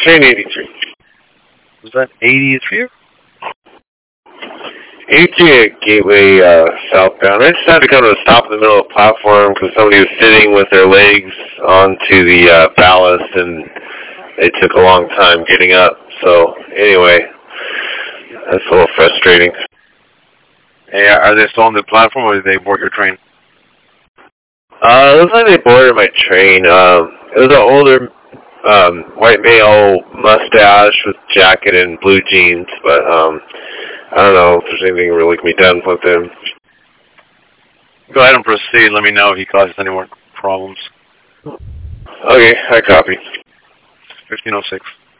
train 83. Was that 80 for you? 83 at Gateway southbound. I just had to come to a stop in the middle of the platform because somebody was sitting with their legs onto the ballast, and it took a long time getting up. So anyway, that's a little frustrating. Hey, are they still on the platform, or did they board your train? It looks like they boarded my train. It was an older white male, mustache with jacket and blue jeans, but I don't know if there's anything really can be done with him. Go ahead and proceed. Let me know if he causes any more problems. Okay, I copy. 1506.